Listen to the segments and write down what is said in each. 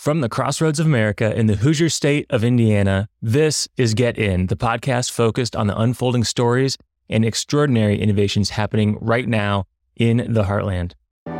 From the crossroads of America in the Hoosier state of Indiana, this is Get In, the podcast focused on the unfolding stories and extraordinary innovations happening right now in the heartland.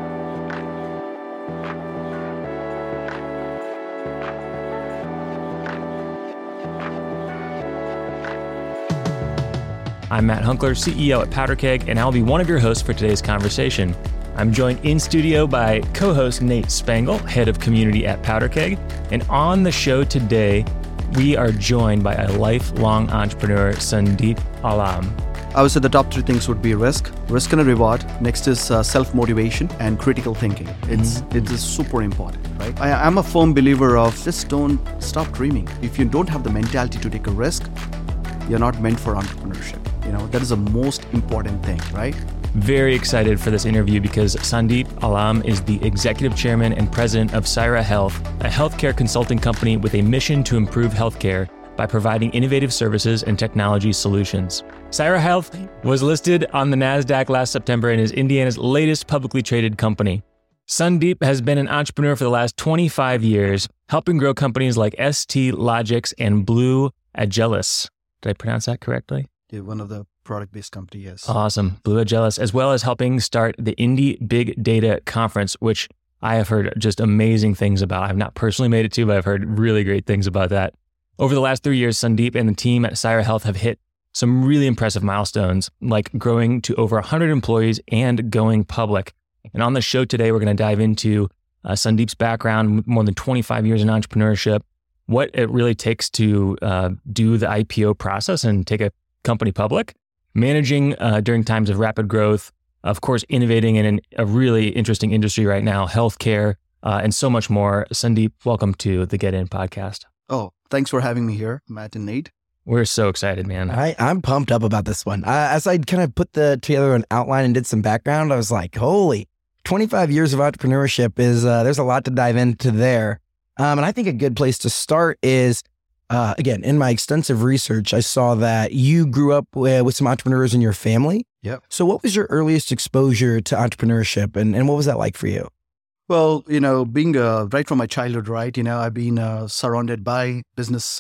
I'm Matt Hunkler, CEO at PowderKeg, and I'll be one of your hosts for today's conversation. I'm joined in studio by co-host Nate Spangle, head of community at PowderKeg. And on the show today, we are joined by a lifelong entrepreneur, Sandeep Alam. I would say the top three things would be risk and a reward. Next is self-motivation and critical thinking. It is super important, right? I'm a firm believer of just don't stop dreaming. If you don't have the mentality to take a risk, you're not meant for entrepreneurship. That is the most important thing, right? Very excited for this interview because Sandeep Alam is the executive chairman and president of Syra Health, a healthcare consulting company with a mission to improve healthcare by providing innovative services and technology solutions. Syra Health was listed on the NASDAQ last September and is Indiana's latest publicly traded company. Sandeep has been an entrepreneur for the last 25 years, helping grow companies like ST Logics and Blue Agilis. Did I pronounce that correctly? Yeah, one of the product-based company, yes. Awesome. Blue Agilis, as well as helping start the Indy Big Data Conference, which I have heard just amazing things about. I've not personally made it to, but I've heard really great things about that. Over the last 3 years, Sandeep and the team at Syra Health have hit some really impressive milestones, like growing to over 100 employees and going public. And on the show today, we're going to dive into Sandeep's background, more than 25 years in entrepreneurship, what it really takes to do the IPO process and take a company public, managing during times of rapid growth, of course, innovating in a really interesting industry right now, healthcare, and so much more. Sandeep, welcome to the Get In podcast. Oh, thanks for having me here, Matt and Nate. We're so excited, man. I'm pumped up about this one. As I kind of put together an outline and did some background, I was like, holy, 25 years of entrepreneurship is, there's a lot to dive into there. And I think a good place to start is, again, in my extensive research, I saw that you grew up with some entrepreneurs in your family. Yep. So what was your earliest exposure to entrepreneurship and what was that like for you? Well, being right from my childhood, right, I've been surrounded by business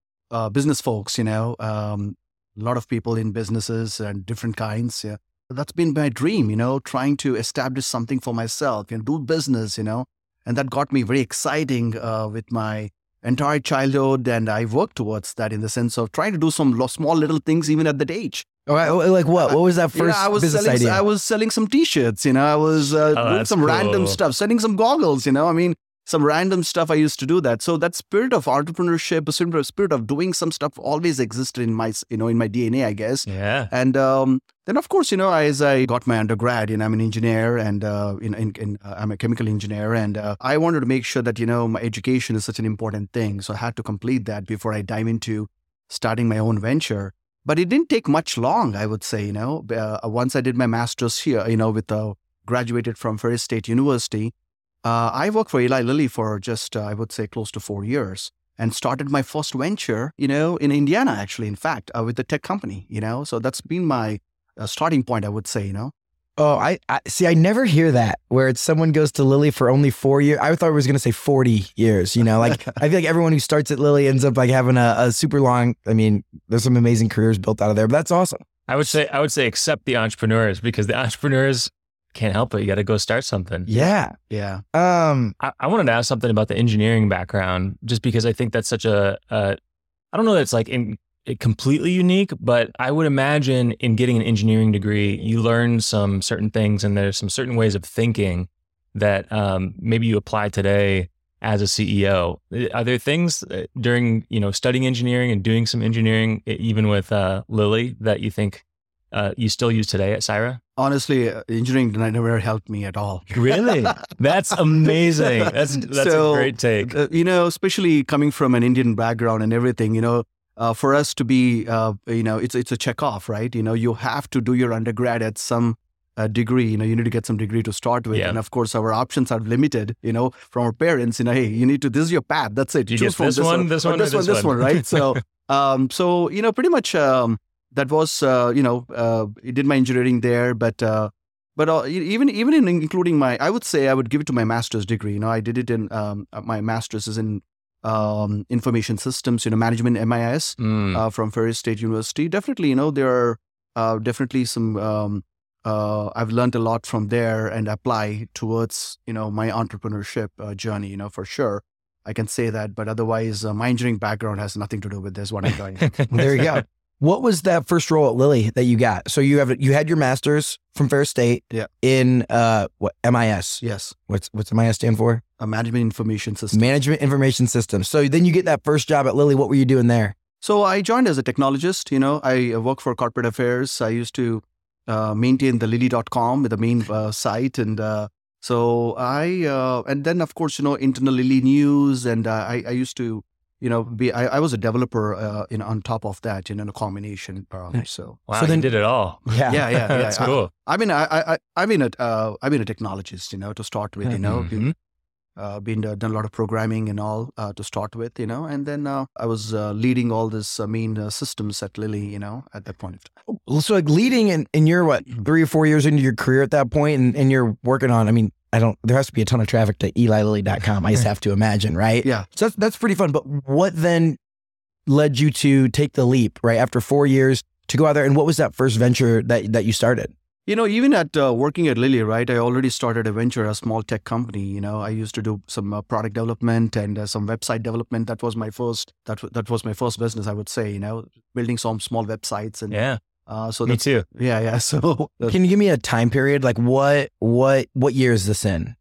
folks, a lot of people in businesses and different kinds. Yeah. That's been my dream, trying to establish something for myself, do business, and that got me very exciting with my entire childhood, and I worked towards that in the sense of trying to do some small little things even at that age. All right, like what? What was that first business idea? I was selling some T-shirts, I was doing some random stuff, selling some goggles, some random stuff I used to do that. So that spirit of entrepreneurship, the spirit of doing some stuff always existed in my, in my DNA, I guess. Yeah. And then, of course, as I got my undergrad, I'm an engineer and I'm a chemical engineer. And I wanted to make sure that, my education is such an important thing. So I had to complete that before I dive into starting my own venture. But it didn't take much long, I would say, once I did my master's here, graduated from Ferris State University. I worked for Eli Lilly for just, I would say, close to 4 years and started my first venture, in Indiana, actually, in fact, with the tech company, So that's been my starting point, I would say, Oh, I see. I never hear that where it's someone goes to Lilly for only 4 years. I thought I was going to say 40 years, like I feel like everyone who starts at Lilly ends up like having a super long, there's some amazing careers built out of there, but that's awesome. I would say except the entrepreneurs, because the entrepreneurs can't help it. You got to go start something. Yeah. Yeah. I wanted to ask something about the engineering background, just because I think that's such I don't know that it's like completely unique, but I would imagine in getting an engineering degree, you learn some certain things and there's some certain ways of thinking that maybe you apply today as a CEO. Are there things during, studying engineering and doing some engineering, even with Lilly, that you think you still use today at Syra? Honestly, engineering never helped me at all. Really? That's amazing. That's a great take. Especially coming from an Indian background and everything, for us to be, it's a check off, right? You have to do your undergrad at some degree. You need to get some degree to start with. Yeah. And of course, our options are limited, from our parents, hey, you need to, this is your path. That's it. You choose from this one, right? So, pretty much, that was, I did my engineering there, but But even in including I would say I would give it to my master's degree. I did it in my master's is in information systems, management, MIS from Ferris State University. Definitely, there are definitely some. I've learned a lot from there and apply towards my entrepreneurship journey. For sure, I can say that. But otherwise, my engineering background has nothing to do with this. What I'm doing. There you go. What was that first role at Lilly that you got? So you had your master's from Ferris State in what MIS? Yes. What's MIS stand for? Management Information System. Management Information Systems. So then you get that first job at Lilly. What were you doing there? So I joined as a technologist. I work for corporate affairs. I used to maintain the Lilly.com with the main site, and so and then of course internal Lilly news, and I used to. I was a developer, on top of that, in a combination. So wow, so then you did it all. Yeah. That's cool. I've been a technologist, to start with. Done a lot of programming and all to start with, and then I was leading all this main systems at Lilly, at that point. So like leading in your 3 or 4 years into your career at that point, and you're working on, there has to be a ton of traffic to EliLilly.com. I just have to imagine, right? Yeah. So that's pretty fun. But what then led you to take the leap, right? After 4 years to go out there, and what was that first venture that you started? Even at working at Lilly, right, I already started a venture, a small tech company. I used to do some product development and some website development. That was my first business, I would say, building some small websites. And yeah. So me too. Yeah. So can you give me a time period? Like what year is this in?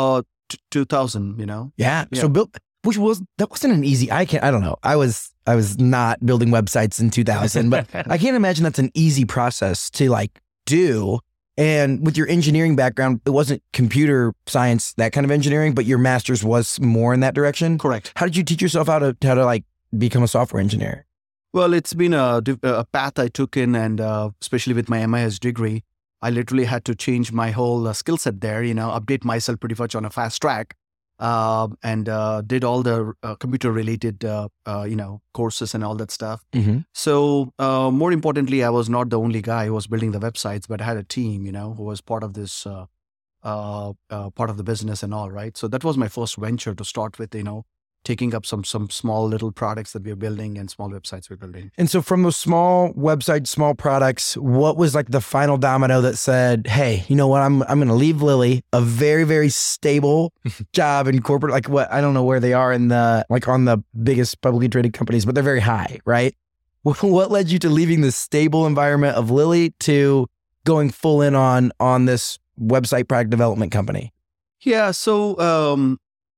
2000, Yeah. So that wasn't an easy, I don't know. I was not building websites in 2000, but I can't imagine that's an easy process to do. And with your engineering background, it wasn't computer science, that kind of engineering, but your master's was more in that direction. Correct. How did you teach yourself how to become a software engineer? Well, it's been a path I took in, and especially with my MIS degree, I literally had to change my whole skill set there, update myself pretty much on a fast track, and did all the computer-related, courses and all that stuff. Mm-hmm. So more importantly, I was not the only guy who was building the websites, but I had a team, who was part of this, part of the business and all, right? So that was my first venture to start with, taking up some small little products that we're building and small websites we're building. And so from those small websites, small products, what was the final domino that said, hey, you know what, I'm going to leave Lilly, a very, very stable job in corporate, I don't know where they are in the, on the biggest publicly traded companies, but they're very high, right? What led you to leaving the stable environment of Lilly to going full in on this website product development company? Yeah. So,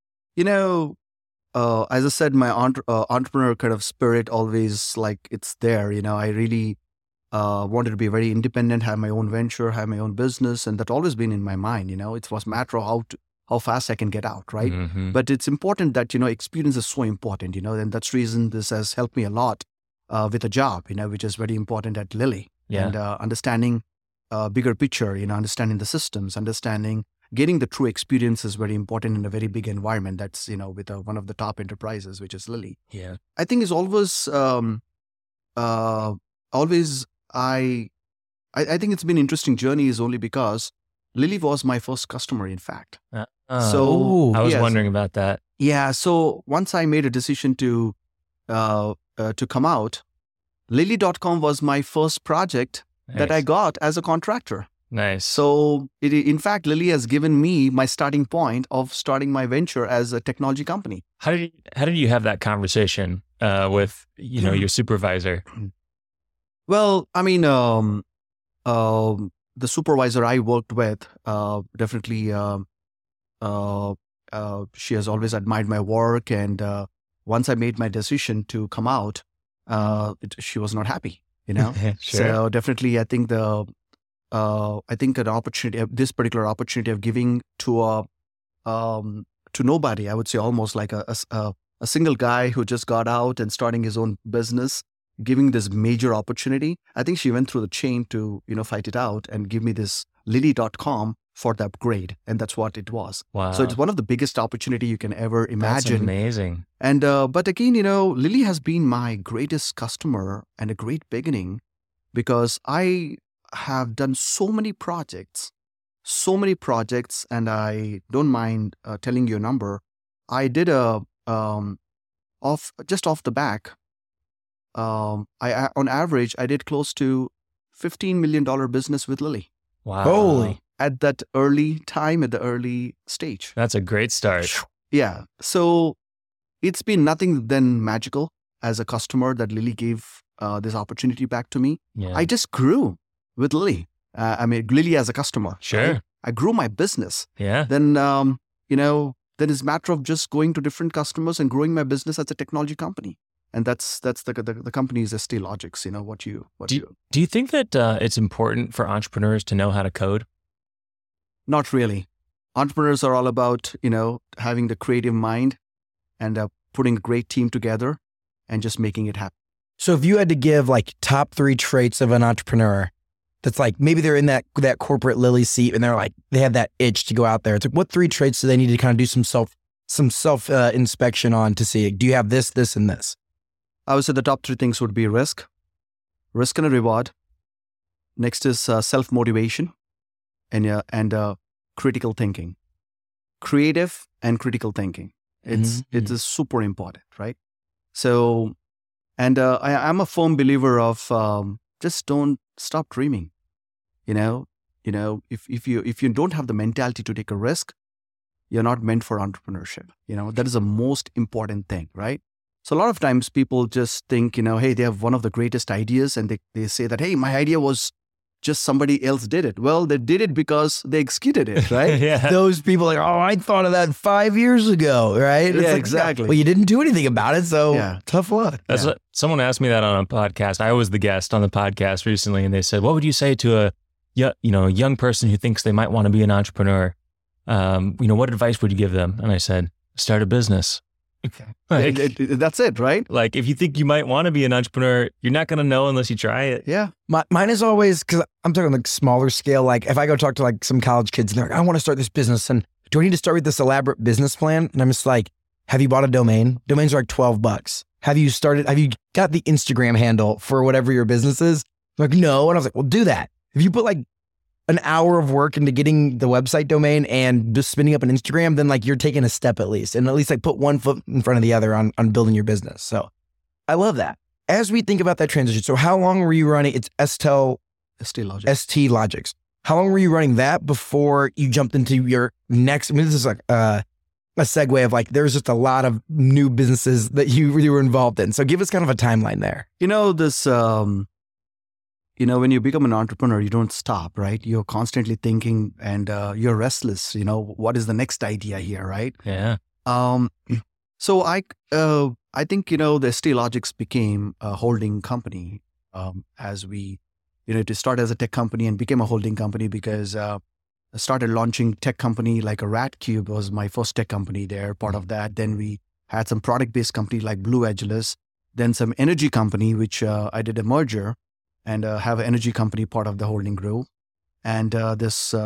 as I said, my entrepreneur kind of spirit always it's there. I really wanted to be very independent, have my own venture, have my own business, and that always been in my mind. It was a matter of how fast I can get out, right? Mm-hmm. But it's important that experience is so important. And that's the reason this has helped me a lot with a job, which is very important at Lilly. Yeah. And understanding bigger picture, understanding the systems, getting the true experience is very important in a very big environment that's, with one of the top enterprises, which is Lilly. Yeah. I think it's always, I think it's been an interesting journey is only because Lilly was my first customer, in fact. So I was wondering about that. Yeah. So once I made a decision to come out, Lilly.com was my first project that I got as a contractor. Nice. So, in fact, Lilly has given me my starting point of starting my venture as a technology company. How did you have that conversation with your supervisor? Well, the supervisor I worked with definitely she has always admired my work, and once I made my decision to come out, she was not happy. Sure. So definitely, I think an opportunity, this particular opportunity of giving to nobody, I would say almost like a single guy who just got out and starting his own business, giving this major opportunity. I think she went through the chain to, fight it out and give me this Lilly.com for the upgrade. And that's what it was. Wow. So it's one of the biggest opportunity you can ever imagine. That's amazing. And, but again, Lilly has been my greatest customer and a great beginning because I have done so many projects so many projects, and I don't mind telling you a number. I did off the back. I on average, I did close to $15 million business with Lilly. Wow. Holy. At that early time, at the early stage. That's a great start. Yeah. So it's been nothing than magical as a customer that Lilly gave this opportunity back to me. Yeah. I just grew with Lilly. Lilly as a customer. Sure. Right? I grew my business. Yeah. Then, then it's a matter of just going to different customers and growing my business as a technology company. And that's the company's ST Logics. Do you think that it's important for entrepreneurs to know how to code? Not really. Entrepreneurs are all about, having the creative mind and putting a great team together and just making it happen. So if you had to give like top 3 traits of an entrepreneur, that's like, maybe they're in that corporate Lilly seat and they're like, they have that itch to go out there. It's like, what 3 traits do they need to kind of do some self inspection on to see, do you have this, this, and this? I would say the top 3 things would be risk and a reward. Next is self-motivation and critical thinking. Creative and critical thinking. It is super important, right? So, and I'm a firm believer of just don't stop dreaming. If you don't have the mentality to take a risk, you're not meant for entrepreneurship. That is the most important thing, right? So a lot of times people just think, hey, they have one of the greatest ideas and they say that, hey, my idea was just somebody else did it. Well, they did it because they executed it, right? Yeah. Those people are like, oh, I thought of that 5 years ago, right? Yeah, like, exactly. Well, you didn't do anything about it, so tough luck. That's what someone asked me that on a podcast. I was the guest on the podcast recently, and they said, "What would you say to a young person who thinks they might want to be an entrepreneur? What advice would you give them?" And I said, "Start a business." That's it, right? Like, if you think you might want to be an entrepreneur, you're not going to know unless you try it. Yeah. Mine is always, because I'm talking like smaller scale, like if I go talk to like some college kids and they're like, I want to start this business, and do I need to start with this elaborate business plan? And I'm just like, have you bought a domain? Domains are like $12. Have you got the Instagram handle for whatever your business is? They're like, no. And I was like, well, do that. If you put like an hour of work into getting the website domain and just spinning up an Instagram, then like you're taking a step at least, and at least like put one foot in front of the other on building your business. So I love that. As we think about that transition, so how long were you running? It's ST Logics. How long were you running that before you jumped into your next? I mean, this is like a segue of like, there's just a lot of new businesses that you were involved in. So give us kind of a timeline there. When you become an entrepreneur, you don't stop, right? You're constantly thinking and you're restless. What is the next idea here, right? Yeah. So I think, the ST Logics became a holding company as we, to start as a tech company and became a holding company because I started launching tech company like a RatCube was my first tech company there, part of that. Then we had some product-based company like Blue Edgeless, then some energy company, which I did a merger and have an energy company part of the holding group. And which is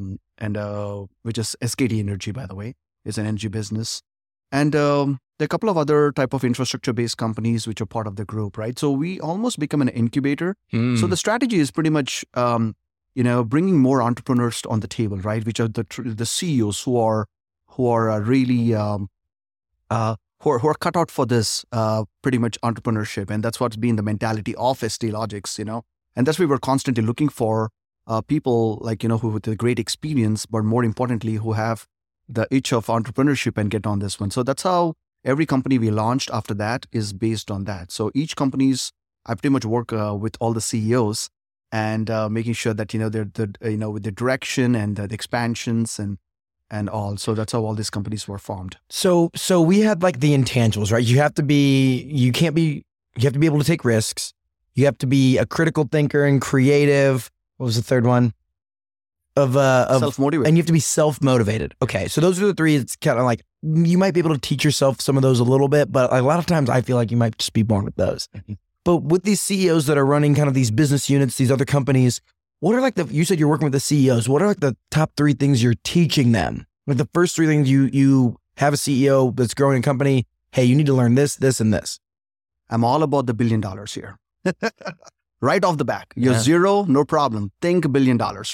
SKT Energy, by the way, is an energy business. And there are a couple of other type of infrastructure-based companies which are part of the group, right? So we almost become an incubator. So the strategy is pretty much, bringing more entrepreneurs on the table, right? Which are the CEOs who are really who are cut out for this pretty much entrepreneurship. And that's what's been the mentality of ST Logics, And that's why we're constantly looking for people like, who with a great experience, but more importantly, who have the itch of entrepreneurship and get on this one. So that's how every company we launched after that is based on that. So each company's, I pretty much work with all the CEOs and making sure that, they're with the direction and the expansions and all. So that's how all these companies were formed. So we had like the intangibles, right? You have to be able to take risks. You have to be a critical thinker and creative. What was the third one? Of self-motivated. And you have to be self-motivated. Okay. So those are the 3. It's kind of like, you might be able to teach yourself some of those a little bit, but a lot of times I feel like you might just be born with those. But with these CEOs that are running kind of these business units, these other companies, what are like you said you're working with the CEOs. What are like the top 3 things you're teaching them? Like the first 3 things you have a CEO that's growing a company. Hey, you need to learn this, this, and this. I'm all about the $1 billion here. Right off the back. You're zero, no problem. Think $1 billion, right?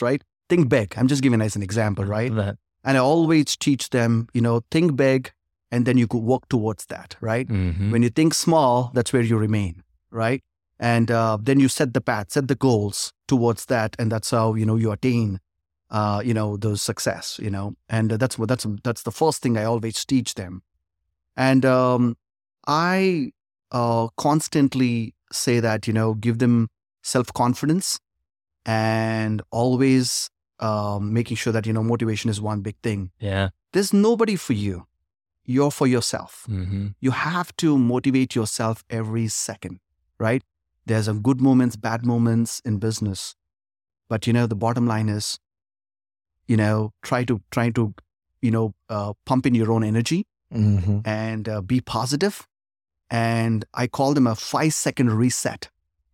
think big. I'm just giving as an example, right? That. And I always teach them, think big, and then you could work towards that, right? Mm-hmm. When you think small, that's where you remain, right? And then you set the path, set the goals towards that, and that's how you attain, those success, And that's the first thing I always teach them. And I constantly say that give them self-confidence, and always making sure that motivation is one big thing. Yeah. There's nobody for you. You're for yourself. Mm-hmm. You have to motivate yourself every second, right? There's some good moments, bad moments in business. But, the bottom line is, try to pump in your own energy and be positive. And I call them a 5-second reset,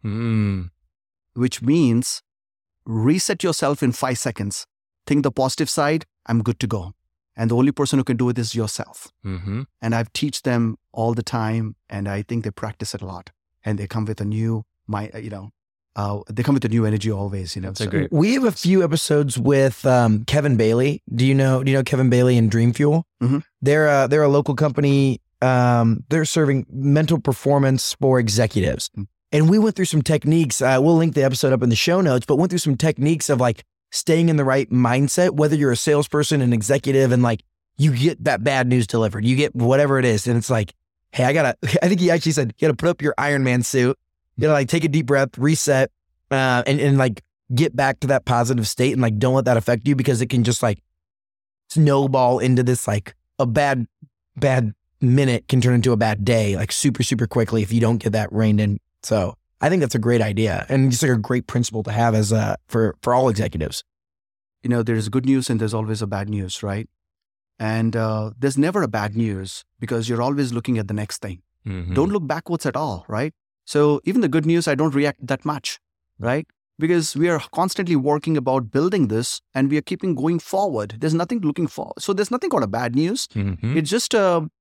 which means reset yourself in 5 seconds. Think the positive side, I'm good to go. And the only person who can do it is yourself. Mm-hmm. And I teach them all the time, and I think they practice it a lot. And they come with a new, they come with a new energy always. That's a great. We have a few episodes with Kevin Bailey. Do you know Kevin Bailey and Dream Fuel? Mm-hmm. They're a local company. They're serving mental performance for executives. Mm-hmm. And we went through some techniques. We'll link the episode up in the show notes, but went through some techniques of like staying in the right mindset, whether you're a salesperson, an executive, and like you get that bad news delivered, you get whatever it is. And it's like, hey, I think he actually said, you got to put up your Iron Man suit, you got to like take a deep breath, reset, and like get back to that positive state, and like don't let that affect you, because it can just like snowball into this, like a bad minute can turn into a bad day, like super, super quickly if you don't get that reined in. So I think that's a great idea, and just like a great principle to have as for all executives. There's good news and there's always a bad news, right? And there's never a bad news, because you're always looking at the next thing. Mm-hmm. Don't look backwards at all, right? So even the good news, I don't react that much, right? Because we are constantly working about building this, and we are keeping going forward. There's nothing looking forward. So there's nothing called a bad news. Mm-hmm. It's just,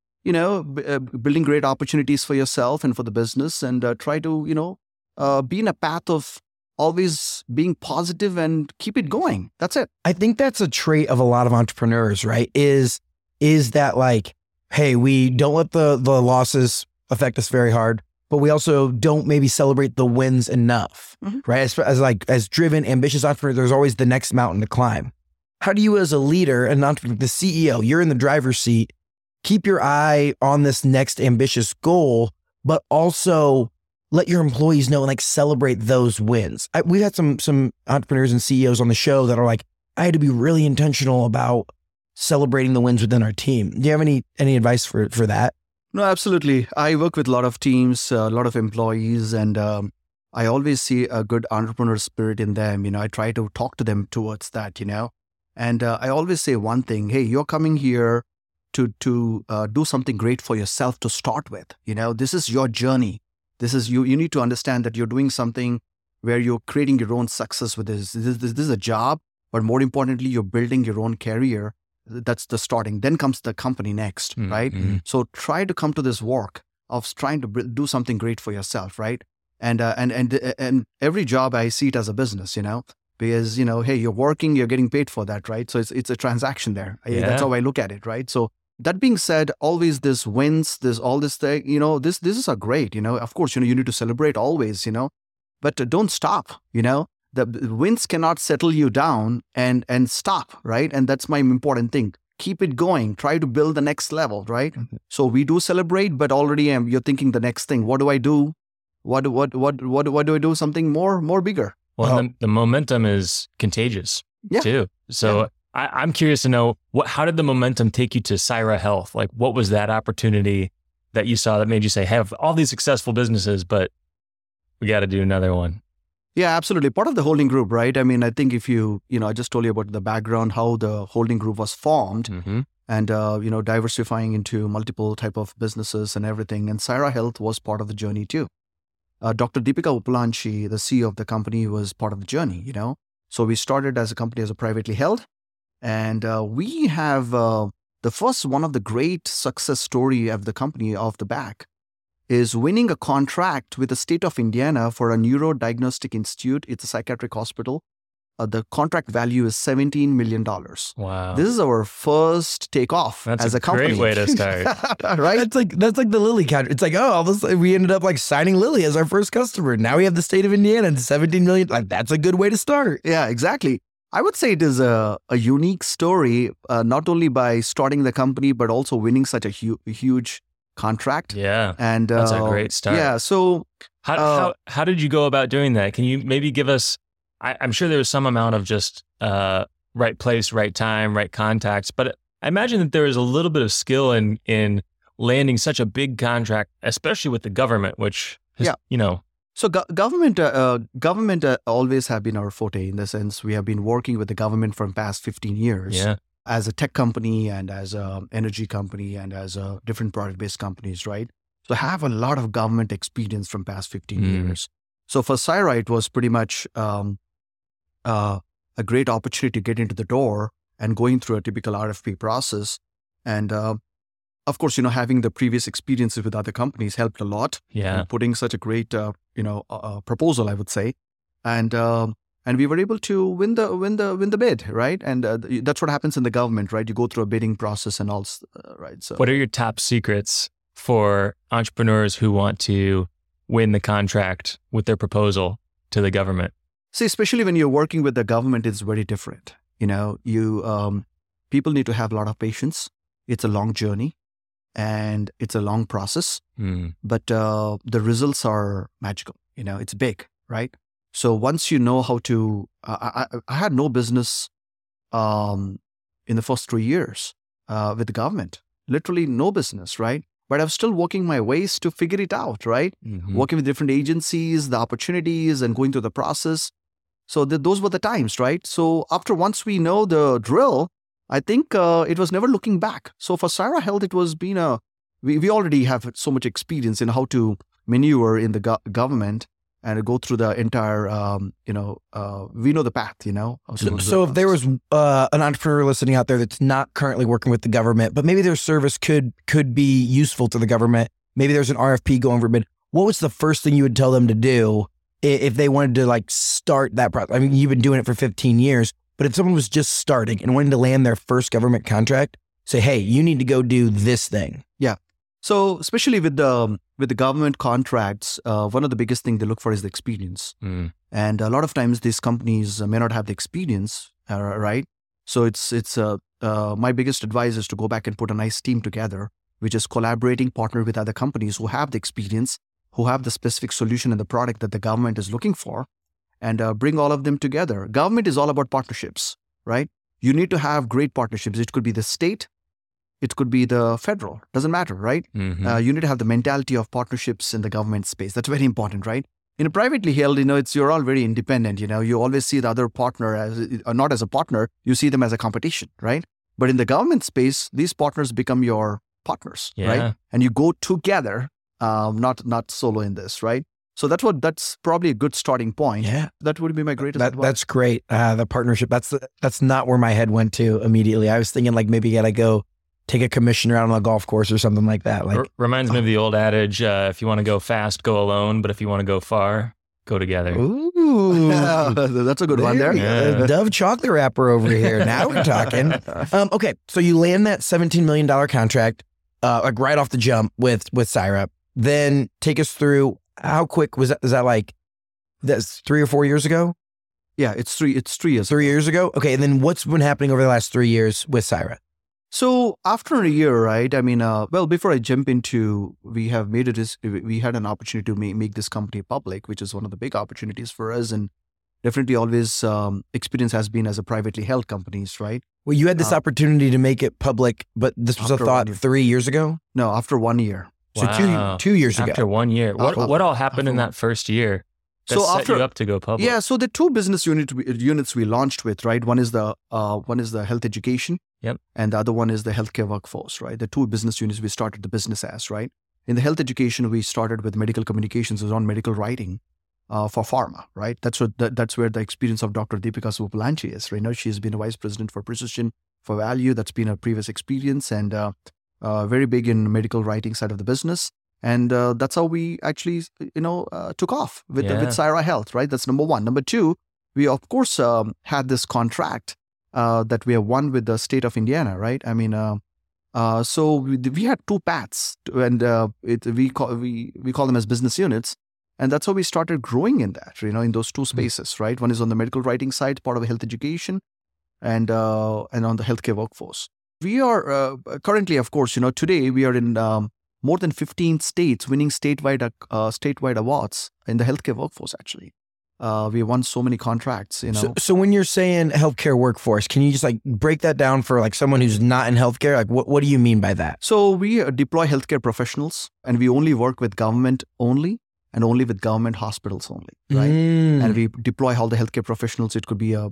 building great opportunities for yourself and for the business, and try to, be in a path of always being positive and keep it going. That's it. I think that's a trait of a lot of entrepreneurs, right? Is that like, hey, we don't let the losses affect us very hard, but we also don't maybe celebrate the wins enough, right? As driven, ambitious entrepreneurs, there's always the next mountain to climb. How do you, as a leader, an entrepreneur, the CEO, you're in the driver's seat, keep your eye on this next ambitious goal, but also let your employees know and like celebrate those wins? We've had some entrepreneurs and CEOs on the show that are like, I had to be really intentional about celebrating the wins within our team. Do you have any advice for that? No, absolutely. I work with a lot of teams, a lot of employees, and I always see a good entrepreneur spirit in them. I try to talk to them towards that, And I always say one thing: hey, you're coming here to do something great for yourself to start with. This is your journey. This is you. You need to understand that you're doing something where you're creating your own success with this. This is a job, but more importantly, you're building your own career. That's the starting. Then comes the company next, right? So try to come to this work of trying to do something great for yourself, right? And every job I see it as a business, because hey, you're working, you're getting paid for that, right? So it's a transaction there. Yeah. That's how I look at it, right? So that being said, always this wins, this all this thing, this is a great, Of course, you need to celebrate always, but don't stop, The wins cannot settle you down and stop, right? And that's my important thing. Keep it going. Try to build the next level, right? Mm-hmm. So we do celebrate, but already you're thinking the next thing. What do I do? What do I do? Something more bigger. Well, the momentum is contagious too. So I'm curious to know how did the momentum take you to Syra Health? Like, what was that opportunity that you saw that made you say, hey, I have all these successful businesses, but we got to do another one? Yeah, absolutely. Part of the holding group, right? I mean, I think if I just told you about the background, how the holding group was formed, and, diversifying into multiple type of businesses and everything. And Syra Health was part of the journey too. Dr. Deepika Uppalanchi, the CEO of the company, was part of the journey, So we started as a company as a privately held. And we have the first one of the great success story of the company off the back is winning a contract with the state of Indiana for a neurodiagnostic institute. It's a psychiatric hospital the contract value is $17 million. Wow. This is our first takeoff That's as a company. Great way to start. Right? That's like the Lilly contract. It's like, oh, all of a sudden we ended up like signing Lilly as our first customer. Now we have the state of Indiana and 17 million. Like that's a good way to start. Yeah, exactly. I would say it is a unique story, not only by starting the company, but also winning such a huge contract. Yeah. And that's a great start. Yeah. So how did you go about doing that? Can you maybe give us, I'm sure there was some amount of just right place, right time, right contacts, but I imagine that there is a little bit of skill in landing such a big contract, especially with the government, which is, So government always have been our forte, in the sense we have been working with the government for the past 15 years. Yeah. As a tech company and as a energy company and as a different product-based companies, right? So I have a lot of government experience from past 15 years. So for Syra, it was pretty much a great opportunity to get into the door and going through a typical RFP process. And of course, having the previous experiences with other companies helped a lot. Yeah. In putting such a great, proposal, I would say. And we were able to win the bid, right? And that's what happens in the government, right? You go through a bidding process and all, right? So, what are your top secrets for entrepreneurs who want to win the contract with their proposal to the government? See, especially when you're working with the government, it's very different. People need to have a lot of patience. It's a long journey, and it's a long process. But the results are magical. It's big, right? So once you know how to, I had no business in the first 3 years with the government, literally no business, right? But I was still working my ways to figure it out, right? Working with different agencies, the opportunities, and going through the process. So those were the times, right? So once we know the drill, I think it was never looking back. So for Syra Health, it was we already have so much experience in how to maneuver in the government and go through the entire, we know the path, So if there was an entrepreneur listening out there that's not currently working with the government, but maybe their service could be useful to the government, maybe there's an RFP going for bid, what was the first thing you would tell them to do if they wanted to start that process? I mean, you've been doing it for 15 years, but if someone was just starting and wanted to land their first government contract, say, hey, you need to go do this thing. Yeah. So especially with the government contracts, one of the biggest things they look for is the experience. And a lot of times these companies may not have the experience, right? So it's my biggest advice is to go back and put a nice team together, which is collaborating, partner with other companies who have the experience, who have the specific solution and the product that the government is looking for, and bring all of them together. Government is all about partnerships, right? You need to have great partnerships. It could be the state. It could be the federal, doesn't matter, right? You need to have the mentality of partnerships in the government space. That's very important, right? In a privately held, you're all very independent. You always see the other partner as not as a partner. You see them as a competition, right? But in the government space, these partners become your partners, right? And you go together, not solo in this, right? So that's probably a good starting point. Yeah, that would be my greatest advice. That's great. The partnership. That's not where my head went to immediately. I was thinking maybe you gotta go take a commission around on a golf course or something like that. Reminds me of the old adage, if you want to go fast, go alone. But if you want to go far, go together. Ooh. That's a good one there. Yeah. Dove chocolate wrapper over here. Now we're talking. Okay, so you land that $17 million contract right off the jump with Syra. Then take us through, how quick was that? Is that that's 3 or 4 years ago? Yeah, it's 3 years. 3 years ago? Okay, and then what's been happening over the last 3 years with Syra? So after a year, right? I mean, before I jump into, we had an opportunity to make this company public, which is one of the big opportunities for us, and definitely always experience has been as a privately held companies, right? Well, you had this opportunity to make it public, but this was a thought 3 years ago? No, after 1 year. So wow. 2 years ago. After 1 year. What all happened in that first year that set you up to go public? Yeah, so the 2 business units we launched with, right? One is the health education. Yep. And the other one is the healthcare workforce, right? The 2 business units we started the business as, right? In the health education, we started with medical communications, around medical writing for pharma, right? That's where the experience of Dr. Deepika Supalanchi is, right? Now she's been a vice president for precision for value. That's been her previous experience, and very big in medical writing side of the business. And that's how we actually, took off with Syra Health, right? That's number 1. Number 2, we of course had this contract that we have won with the state of Indiana, right? I mean, so we had two paths, and we call them as business units, and that's how we started growing in that, in those two spaces, right? One is on the medical writing side, part of health education, and on the healthcare workforce. We are currently, of course, today we are in more than 15 states, winning statewide awards in the healthcare workforce. Actually, we won so many contracts. So when you're saying healthcare workforce, can you just break that down for someone who's not in healthcare? What do you mean by that? So we deploy healthcare professionals, and we only work with government only, and only with government hospitals only, right? And we deploy all the healthcare professionals. It could be a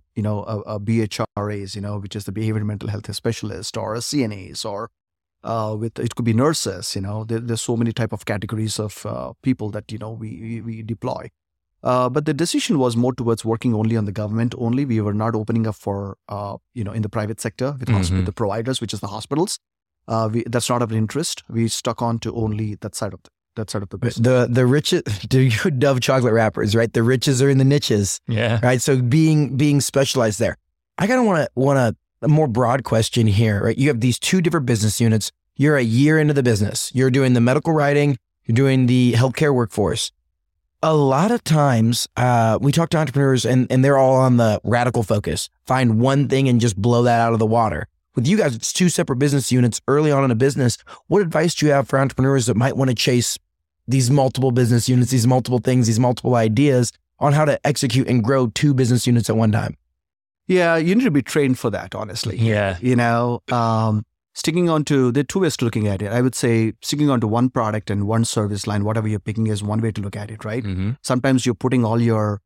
BHRAs, which is the behavioral mental health specialist, or a CNAs, or it could be nurses. There's so many type of categories of people that we deploy. But the decision was more towards working only on the government only. We were not opening up for in the private sector with the providers, which is the hospitals. That's not of interest. We stuck on to only that side of the business. The riches, Dove chocolate wrappers, right? The riches are in the niches. Yeah. Right. So being specialized there. I kind of want a more broad question here, right? You have these two different business units. You're a year into the business. You're doing the medical writing. You're doing the healthcare workforce. A lot of times we talk to entrepreneurs and they're all on the radical focus. Find one thing and just blow that out of the water. With you guys, it's two separate business units early on in a business. What advice do you have for entrepreneurs that might want to chase these multiple business units, these multiple things, these multiple ideas on how to execute and grow two business units at one time? Yeah, you need to be trained for that, honestly. Yeah. Sticking on to, there are two ways to looking at it. I would say sticking on to one product and one service line, whatever you're picking, is one way to look at it, right? Mm-hmm. Sometimes you're putting all your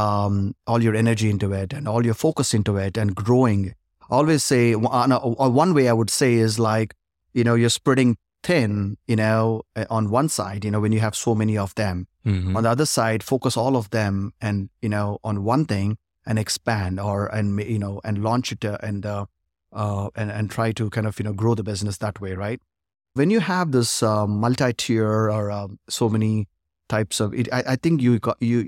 energy into it and all your focus into it and growing. I always say, one way I would say is you're spreading thin, on one side, when you have so many of them. Mm-hmm. On the other side, focus all of them and, on one thing and expand and launch it and try to kind of, grow the business that way, right? When you have this multi-tier or so many types of it, I think you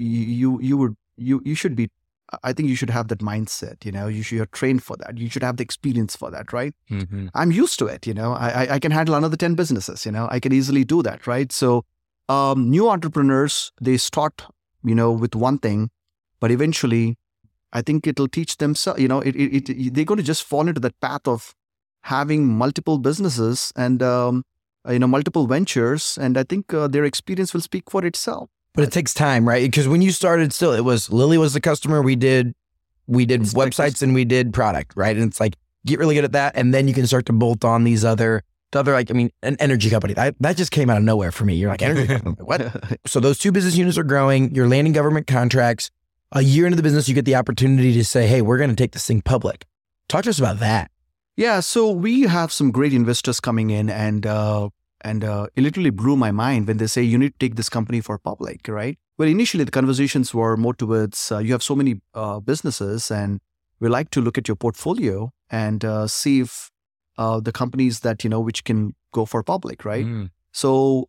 should be. I think you should have that mindset. You're trained for that. You should have the experience for that, right? Mm-hmm. I'm used to it. I can handle another 10 businesses. I can easily do that, right? So, new entrepreneurs, they start, with one thing, but eventually, I think it'll teach them. They're going to just fall into that path of having multiple businesses and multiple ventures, and I think their experience will speak for itself. But it takes time, right? Because when you started, still it was Lily was the customer. We did websites and we did product, right? And it's get really good at that, and then you can start to bolt on these other an energy company. That just came out of nowhere for me. You're like, energy company, what? So those two business units are growing. You're landing government contracts. A year into the business, you get the opportunity to say, hey, we're going to take this thing public. Talk to us about that. Yeah, so we have some great investors coming in, and it literally blew my mind when they say you need to take this company for public, right? Well, initially the conversations were more towards you have so many businesses, and we like to look at your portfolio and see if the companies that which can go for public, right? Mm. So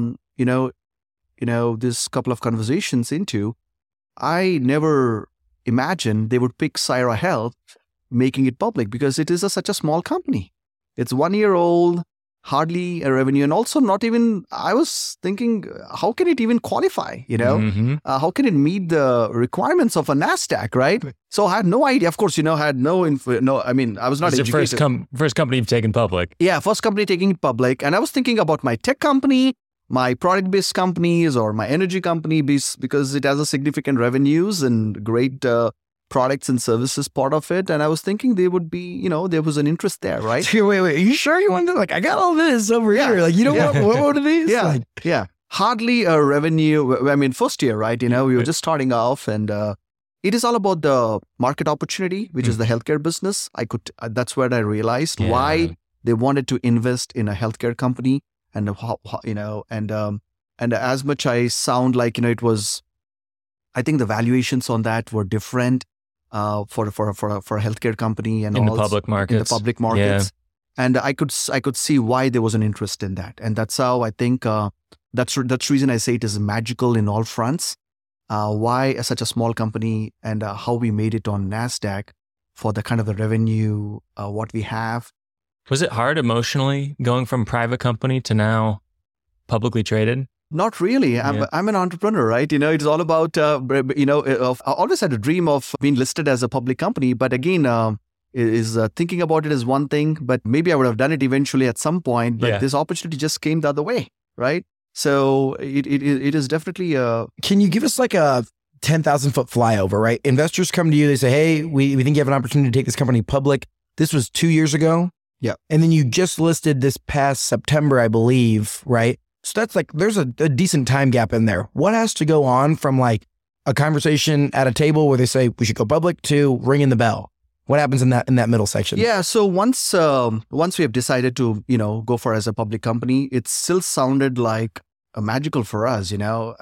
this couple of conversations into, I never imagined they would pick Syra Health, making it public, because it is such a small company. It's 1 year old, hardly a revenue, and also not even, I was thinking, how can it even qualify, Mm-hmm. How can it meet the requirements of a NASDAQ, right? So I had no idea. Of course, I had no info. No, I mean, I was not educated. It's the first company you've taken public. Yeah, first company taking it public. And I was thinking about my tech company, my product-based companies, or my energy company, because it has a significant revenues and great products and services part of it. And I was thinking they would be, there was an interest there, right? Wait, are you sure you want to? I got all this over here. You don't want one of these? Yeah, yeah. Hardly a revenue. I mean, first year, right? We were just starting off, and it is all about the market opportunity, which is the healthcare business. That's where I realized why they wanted to invest in a healthcare company. And and as much I sound like it was, I think the valuations on that were different for a healthcare company and in the public markets. Yeah. And I could see why there was an interest in that, and that's how I think that's the reason I say it is magical in all fronts. why such a small company, and how we made it on NASDAQ for the kind of the revenue, what we have. Was it hard emotionally going from private company to now publicly traded? Not really. I'm an entrepreneur, right? It's all about, I always had a dream of being listed as a public company. But again, thinking about it is one thing, but maybe I would have done it eventually at some point. But this opportunity just came the other way, right? So it is definitely Can you give us like a 10,000 foot flyover, right? Investors come to you, they say, hey, we think you have an opportunity to take this company public. This was 2 years ago. Yeah. And then you just listed this past September, I believe, right? So that's like, there's a decent time gap in there. What has to go on from like a conversation at a table where they say we should go public to ringing the bell? What happens in that middle section? Yeah. So once we have decided to, go for as a public company, it still sounded like a magical for us,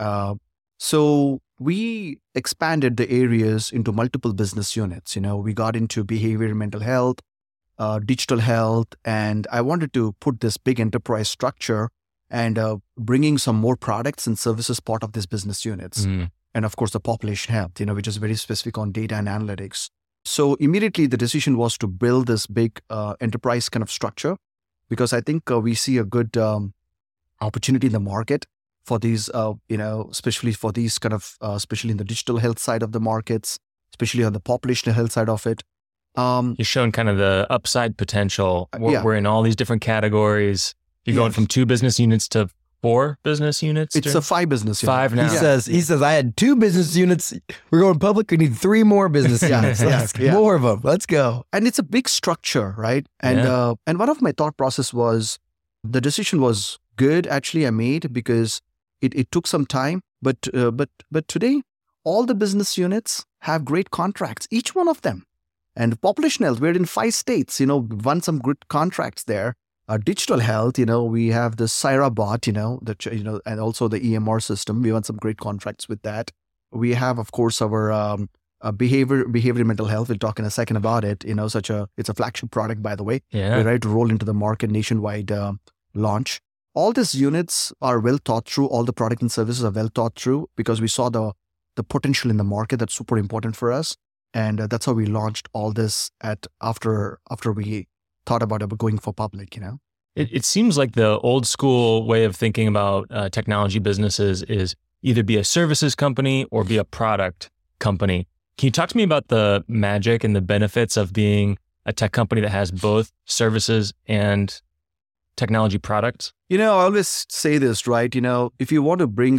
So we expanded the areas into multiple business units. We got into behavior, mental health, digital health, and I wanted to put this big enterprise structure and bringing some more products and services part of these business units. And of course, the population health, which is very specific on data and analytics. So immediately the decision was to build this big enterprise kind of structure, because I think we see a good opportunity in the market for these, especially for these kind of, especially in the digital health side of the markets, especially on the population health side of it. You're showing kind of the upside potential. We're in all these different categories. You're going from 2 business units to 4 business units? It's a 5 business unit. 5 now. He says, I had 2 business units. We're going public. We need 3 more business units. More of them. Let's go. And it's a big structure, right? And and one of my thought process was, the decision was good, actually, I made, because it took some time. But today, all the business units have great contracts, each one of them. And population health, we're in 5 states, won some good contracts there. Digital health, we have the Syra bot, and also the EMR system. We won some great contracts with that. We have, of course, our behavior mental health. We'll talk in a second about it. It's a flagship product, by the way. Yeah. We're ready to roll into the market nationwide launch. All these units are well thought through. All the product and services are well thought through, because we saw the potential in the market. That's super important for us. And that's how we launched all this after we thought about going for public, It seems like the old school way of thinking about technology businesses is either be a services company or be a product company. Can you talk to me about the magic and the benefits of being a tech company that has both services and technology products? I always say this, right? If you want to bring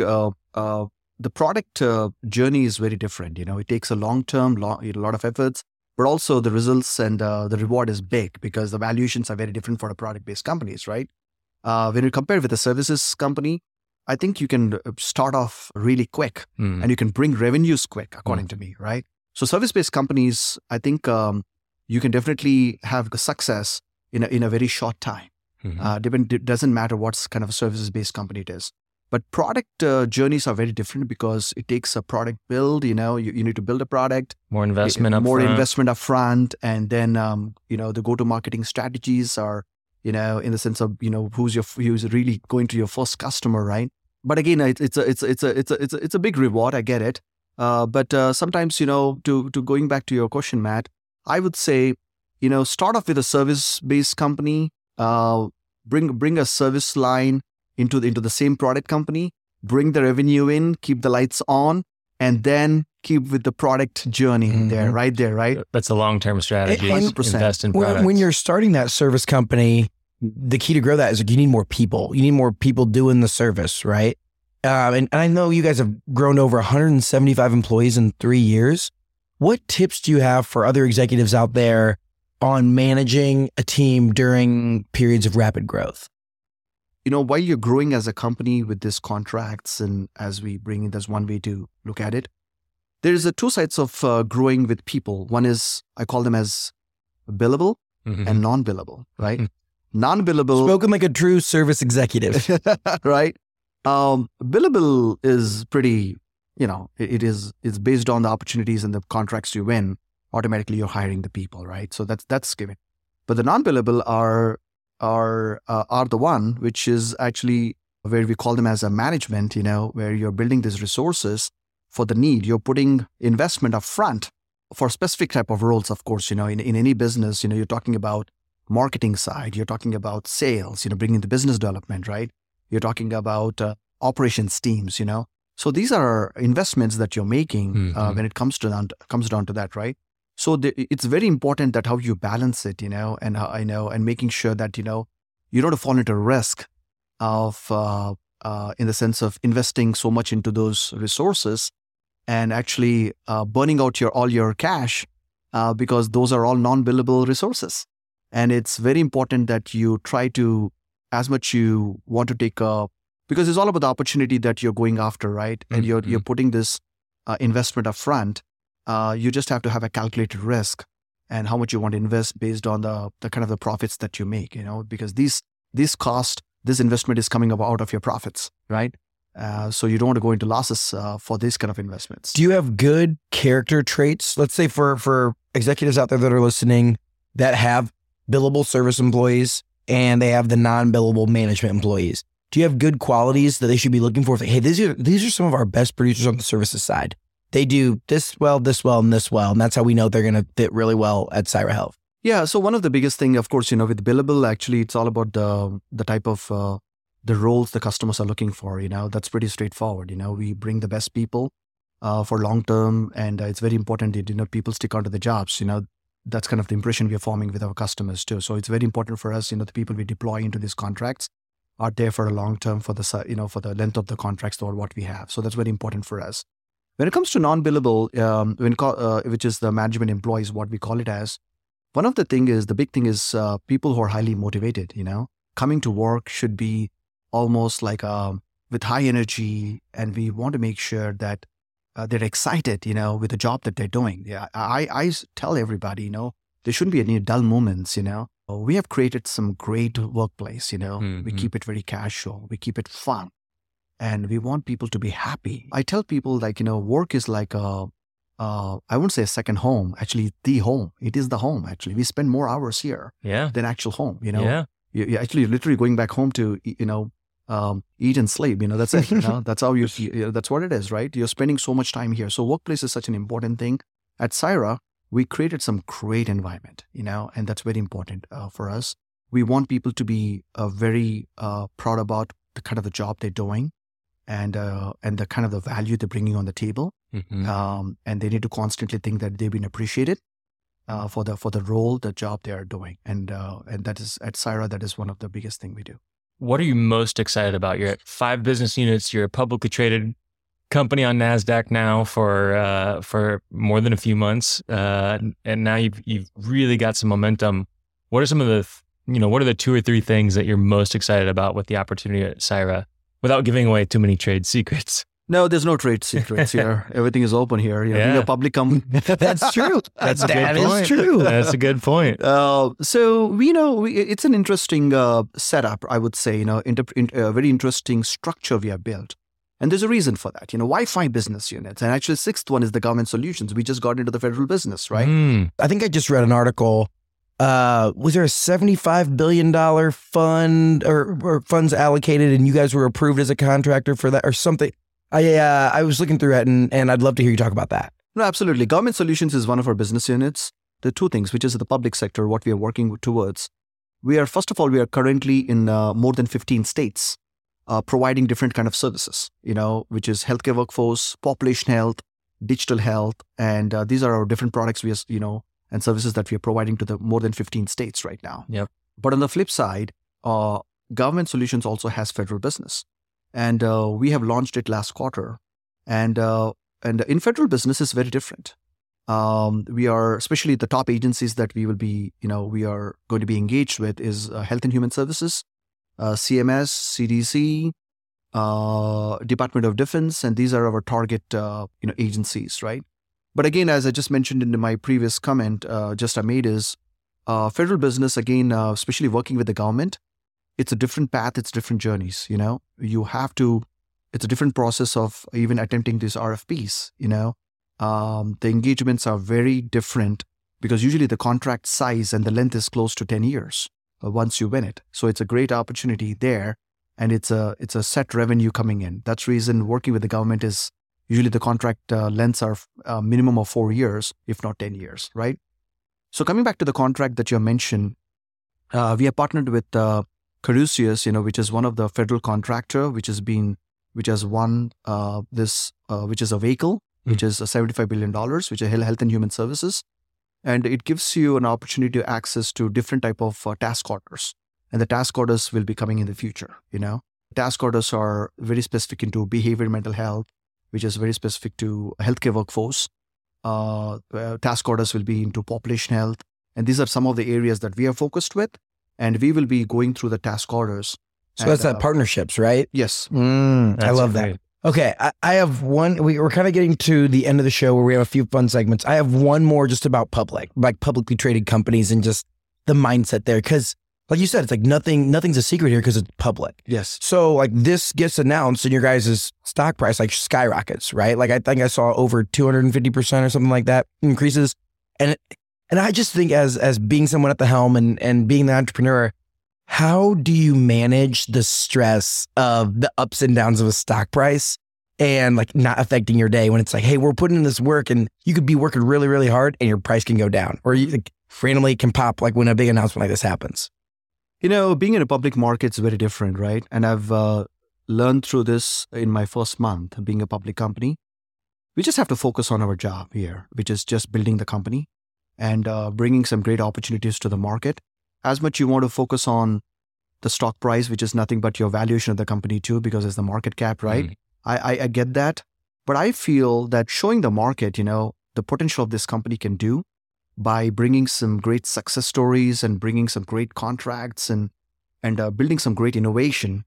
the product journey is very different. It takes a long-term, a lot of efforts. But also the results and the reward is big, because the valuations are very different for the product-based companies, right? When you compare with a services company, I think you can start off really quick and you can bring revenues quick, according to me, right? So service-based companies, I think you can definitely have success in a very short time. It doesn't matter what kind of a services-based company it is. But product journeys are very different, because it takes a product build. You need to build a product. More investment up front. And then, the go-to-marketing strategies are, in the sense of, who's really going to your first customer, right? But again, it's a big reward. I get it. But sometimes, to going back to your question, Matt, I would say, start off with a service-based company, bring a service line into the same product company, bring the revenue in, keep the lights on, and then keep with the product journey right there, right? That's a long-term strategy. 100%. Invest in products. When you're starting that service company, the key to grow that is like you need more people. You need more people doing the service, right? And I know you guys have grown over 175 employees in 3 years. What tips do you have for other executives out there on managing a team during periods of rapid growth? While you're growing as a company with these contracts, and as we bring in, there's one way to look at it. There's 2 sides of growing with people. One is, I call them as billable and non-billable, right? Non-billable. Spoken like a true service executive. Right? Billable is pretty, it's based on the opportunities and the contracts you win. Automatically, you're hiring the people, right? So that's given. But the non-billable are the one which is actually where we call them as a management, where you're building these resources for the need. You're putting investment up front for specific type of roles, of course. In any business, you're talking about marketing side, you're talking about sales, bringing the business development, right? You're talking about operations teams, So these are investments that you're making when it comes down to that, right? So it's very important that how you balance it, and making sure that, you don't fall into risk of, in the sense of investing so much into those resources and actually burning out all your cash because those are all non-billable resources. And it's very important that you try to, as much you want to take because it's all about the opportunity that you're going after, right? And you're putting this investment up front. You just have to have a calculated risk and how much you want to invest based on the kind of the profits that you make, because this investment is coming out of your profits, right? So you don't want to go into losses for these kind of investments. Do you have good character traits? Let's say for executives out there that are listening that have billable service employees and they have the non-billable management employees. Do you have good qualities that they should be looking for? Hey, these are some of our best producers on the services side. They do this well, and this well, and that's how we know they're going to fit really well at Syra Health. Yeah. So one of the biggest thing, of course, with billable, actually, it's all about the type of the roles the customers are looking for. That's pretty straightforward. We bring the best people for long term, and it's very important that people stick onto the jobs. That's kind of the impression we are forming with our customers too. So it's very important for us. The people we deploy into these contracts are there for a long term for the for the length of the contracts or what we have. So that's very important for us. When it comes to non-billable, which is the management employees, what we call it as, one of the big thing is people who are highly motivated. Coming to work should be almost like with high energy, and we want to make sure that they're excited, with the job that they're doing. Yeah, I tell everybody, there shouldn't be any dull moments. We have created some great workplace. We keep it very casual, we keep it fun, and we want people to be happy. I tell people work is like I wouldn't say a second home. Actually, the home. It is the home. Actually, we spend more hours here than actual home. You're actually literally going back home to eat and sleep. That's it. That's how that's what it is, right? You're spending so much time here. So workplace is such an important thing. At Syra, we created some great environment, and that's very important for us. We want people to be very proud about the kind of the job they're doing, and the kind of the value they're bringing on the table. And they need to constantly think that they've been appreciated for the role, the job they are doing. And that is at Syra, that is one of the biggest thing we do. What are you most excited about? You're at 5 business units. You're a publicly traded company on NASDAQ now for more than a few months, and now you've really got some momentum. What are some of the what are the 2 or 3 things that you're most excited about with the opportunity at Syra, without giving away too many trade secrets? No, there's no trade secrets here. Everything is open here. Being a public company. That's true. That's a good point. That is true. That's a good point. So it's an interesting setup, I would say. A very interesting structure we have built, and there's a reason for that. Why 5 business units? And actually, 6th one is the government solutions. We just got into the federal business, right? I think I just read an article. Was there a $75 billion fund or funds allocated, and you guys were approved as a contractor for that or something? I was looking through it, and I'd love to hear you talk about that. No, absolutely. Government Solutions is one of our business units. There are 2 things, which is the public sector, what we are working towards. First of all, we are currently in more than 15 states, providing different kind of services, which is healthcare workforce, population health, digital health, and these are our different products and services that we are providing to the more than 15 states right now. Yep. But on the flip side, Government Solutions also has federal business. And we have launched it last quarter. And in federal business is very different. We are, especially the top agencies that we will be, we are going to be engaged with is Health and Human Services, CMS, CDC, Department of Defense, and these are our target, agencies, right? But again, as I just mentioned in my previous comment, I made is federal business, again, especially working with the government, it's a different path, it's different journeys, it's a different process of even attempting these RFPs, the engagements are very different because usually the contract size and the length is close to 10 years once you win it. So it's a great opportunity there, and it's a set revenue coming in. That's the reason working with the government is Usually the contract lengths are minimum of 4 years, if not 10 years, right? So coming back to the contract that you mentioned, we have partnered with Carusius, which is one of the federal contractor, which has won which is a vehicle, which is $75 billion, which is Health and Human Services. And it gives you an opportunity to access to different type of task orders. And the task orders will be coming in the future, Task orders are very specific into behavior and mental health, which is very specific to healthcare workforce. Task orders will be into population health. And these are some of the areas that we are focused with. And we will be going through the task orders. So that's that partnerships, right? Yes. I love that. Okay, I have one. We're kind of getting to the end of the show where we have a few fun segments. I have one more just about publicly traded companies and just the mindset there. Because like you said, it's like nothing's a secret here because it's public. Yes. So like this gets announced and your guys' stock price like skyrockets, right? Like I think I saw over 250% or something like that increases. And I just think as being someone at the helm and being the entrepreneur, how do you manage the stress of the ups and downs of a stock price and like not affecting your day when it's like, hey, we're putting in this work and you could be working really, really hard and your price can go down or you like, randomly can pop like when a big announcement like this happens? Being in a public market is very different, right? And I've learned through this in my first month being a public company. We just have to focus on our job here, which is just building the company and bringing some great opportunities to the market. As much you want to focus on the stock price, which is nothing but your valuation of the company too, because it's the market cap, right? I get that. But I feel that showing the market, the potential of this company can do by bringing some great success stories and bringing some great contracts and building some great innovation,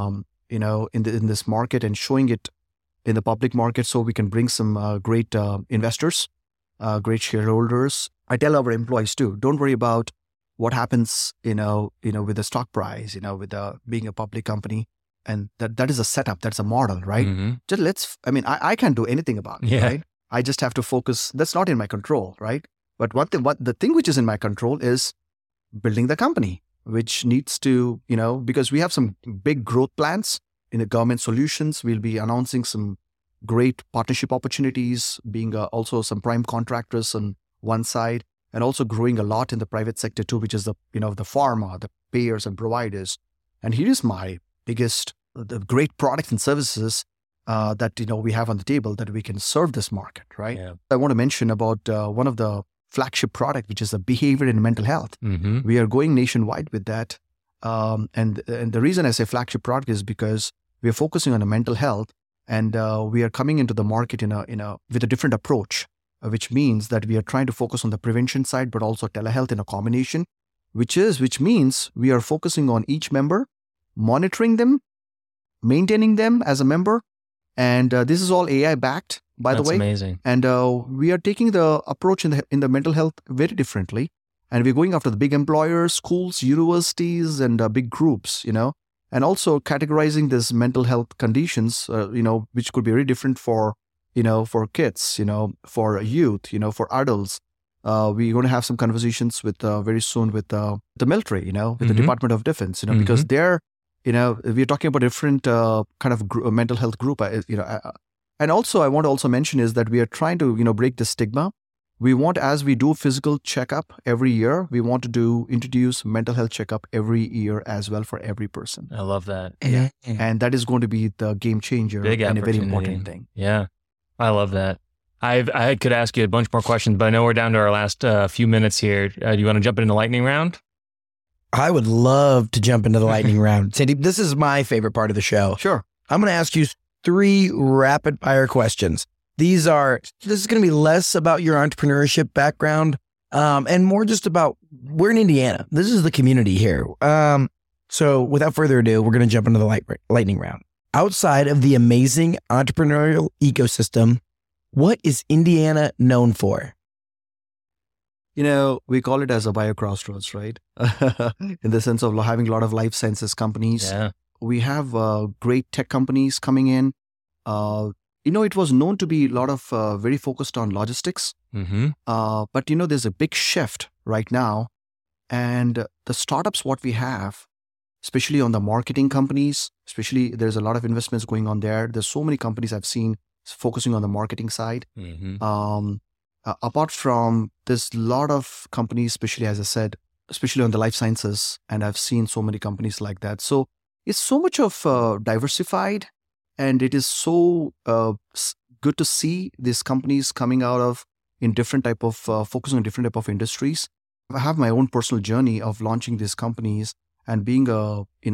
in this market and showing it in the public market so we can bring some great investors, great shareholders. I tell our employees too, don't worry about what happens, with the stock price, with being a public company. And that is a setup, that's a model, right? Just I can't do anything about it, right? I just have to focus. That's not in my control, right? But the thing which is in my control is building the company, which needs to, because we have some big growth plans in the government solutions. We'll be announcing some great partnership opportunities, being also some prime contractors on one side, and also growing a lot in the private sector too, which is the pharma, the payers and providers. And here is my biggest, the great products and services that, we have on the table that we can serve this market, right? Yeah. I want to mention about one of the flagship product, which is the behavior and mental health. We are going nationwide with that. And the reason I say flagship product is because we are focusing on the mental health and we are coming into the market with a different approach. Which means that we are trying to focus on the prevention side, but also telehealth in a combination, which means we are focusing on each member, monitoring them, maintaining them as a member. And this is all AI backed, by the way. That's amazing. And we are taking the approach in the mental health very differently. And we're going after the big employers, schools, universities, and big groups, and also categorizing these mental health conditions, which could be very different for kids, for youth, for adults. We're going to have some conversations with very soon with the military, with the Department of Defense, because they're, we're talking about different kind of mental health group, and also I want to also mention is that we are trying to, break the stigma. We want, as we do physical checkup every year, we want to introduce mental health checkup every year as well for every person. I love that. Yeah. And that is going to be the game changer and a very important thing. Yeah. I love that. I could ask you a bunch more questions, but I know we're down to our last few minutes here. Do you want to jump into the lightning round? I would love to jump into the lightning round. Sandeep, this is my favorite part of the show. Sure. I'm going to ask you 3 rapid fire questions. This is going to be less about your entrepreneurship background and more just about, we're in Indiana. This is the community here. So without further ado, we're going to jump into the lightning round. Outside of the amazing entrepreneurial ecosystem, what is Indiana known for? We call it as a bio-crossroads, right? In the sense of having a lot of life sciences companies. Yeah. We have great tech companies coming in. It was known to be a lot of very focused on logistics. But, there's a big shift right now. And the startups, what we have, especially on the marketing companies, especially there's a lot of investments going on there. There's so many companies I've seen focusing on the marketing side. Mm-hmm. Apart from, there's a lot of companies, especially as I said, especially on the life sciences, and I've seen so many companies like that. So it's so much of diversified, and it is so good to see these companies coming out of in different type of focusing on different type of industries. I have my own personal journey of launching these companies and being in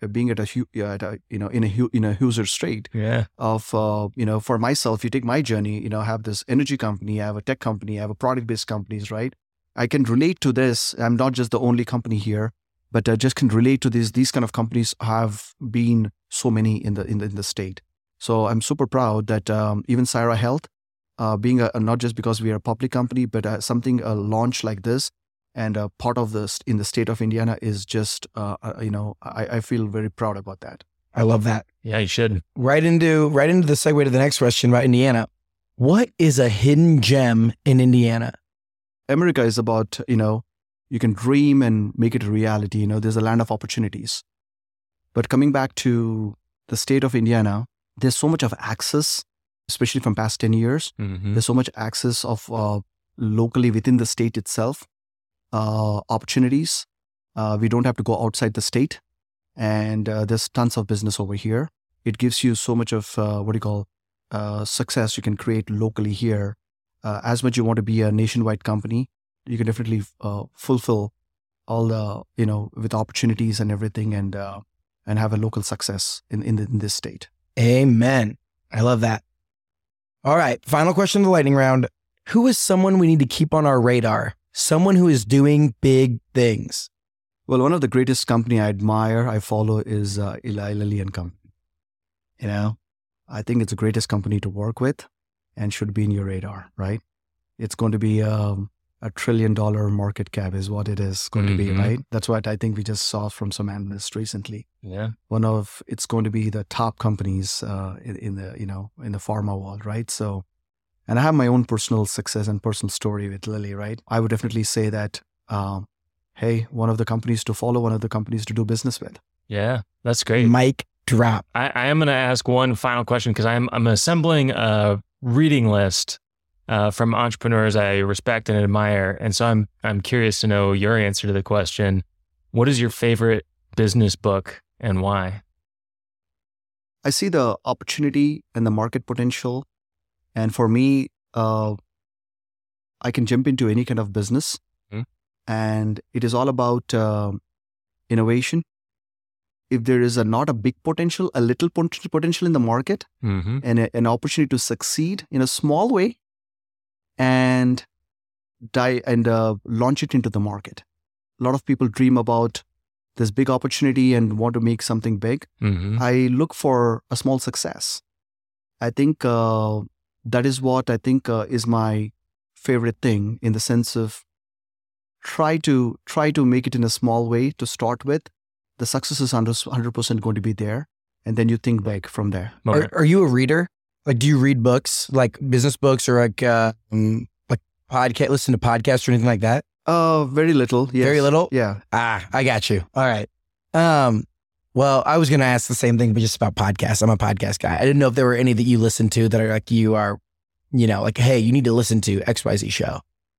a user state of for myself. You take my journey, I have this energy company, I have a tech company, I have a product based companies, right? I can relate to this. I'm not just the only company here, but I just can relate to these kind of companies have been so many in the state. So I'm super proud that even Syra Health, being not just because we are a public company, but a launch like this and a part of this in the state of Indiana is just, I feel very proud about that. I love that. Yeah, you should. Right into the segue to the next question about Indiana. What is a hidden gem in Indiana? America is about, you can dream and make it a reality. There's a land of opportunities. But coming back to the state of Indiana, there's so much of access, especially from past 10 years. Mm-hmm. There's so much access of locally within the state itself, opportunities. We don't have to go outside the state. And there's tons of business over here. It gives you so much of success you can create locally here. As much you want to be a nationwide company, you can definitely fulfill all the, with opportunities and everything and have a local success in this state. Amen. I love that. All right. Final question of the lightning round. Who is someone we need to keep on our radar? Someone who is doing big things. Well, one of the greatest company I admire, I follow is Eli Lilly and Company. I think it's the greatest company to work with and should be in your radar, right? It's going to be a $1 trillion market cap is what it is going to be, right? That's what I think we just saw from some analysts recently. Yeah. It's going to be the top companies in the pharma world, right? So, and I have my own personal success and personal story with Lilly, right? I would definitely say that, hey, one of the companies to follow, one of the companies to do business with. Yeah, that's great. Mic drop. I am going to ask one final question because I'm assembling a reading list from entrepreneurs I respect and admire. And so I'm curious to know your answer to the question, what is your favorite business book and why? I see the opportunity and the market potential. And for me, I can jump into any kind of business. And it is all about innovation. If there is not a big potential, a little potential in the market and an opportunity to succeed in a small way and launch it into the market. A lot of people dream about this big opportunity and want to make something big. I look for a small success. I think that is what I think is my favorite thing in the sense of try to make it in a small way to start with. The success is 100% going to be there. And then you think big from there. Are you a reader? Like, do you read books, like business books or like podcast, listen to podcasts or anything like that? Very little. Yes. Very little? Yeah. I got you. All right. Well, I was going to ask the same thing, but just about podcasts. I'm a podcast guy. I didn't know if there were any that you listen to that are like you are, like, hey, you need to listen to XYZ show.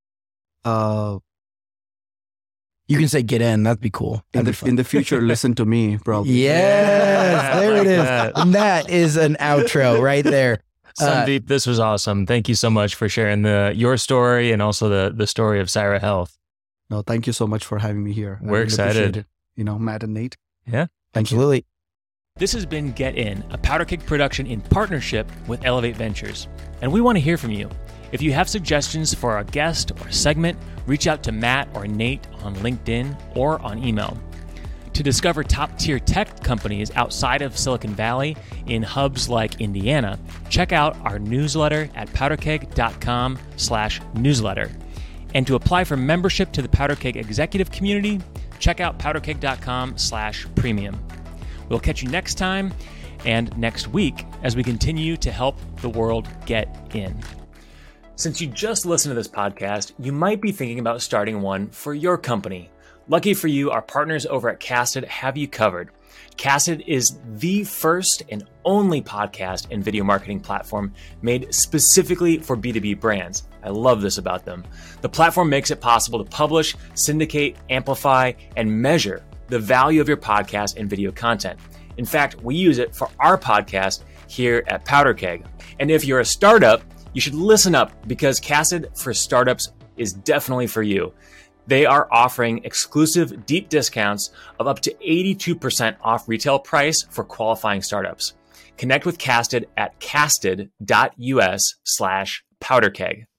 You can say get in. That'd be cool. In the future, listen to me, probably. Yes, there it is. And that is an outro right there. Sandeep, this was awesome. Thank you so much for sharing your story and also the story of Syra Health. No, thank you so much for having me here. We're excited. Matt and Nate. Yeah. Absolutely. This has been Get In, a Powder Keg production in partnership with Elevate Ventures. And we want to hear from you. If you have suggestions for a guest or segment, reach out to Matt or Nate on LinkedIn or on email. To discover top-tier tech companies outside of Silicon Valley in hubs like Indiana, check out our newsletter at powderkeg.com/newsletter. And to apply for membership to the Powder Keg executive community, check out powderkeg.com/premium. We'll catch you next time and next week as we continue to help the world get in. Since you just listened to this podcast, you might be thinking about starting one for your company. Lucky for you, our partners over at Casted have you covered. Casted is the first and only podcast and video marketing platform made specifically for B2B brands. I love this about them. The platform makes it possible to publish, syndicate, amplify, and measure the value of your podcast and video content. In fact, we use it for our podcast here at PowderKeg. And if you're a startup, you should listen up because Casted for Startups is definitely for you. They are offering exclusive deep discounts of up to 82% off retail price for qualifying startups. Connect with Casted at casted.us/powderkeg.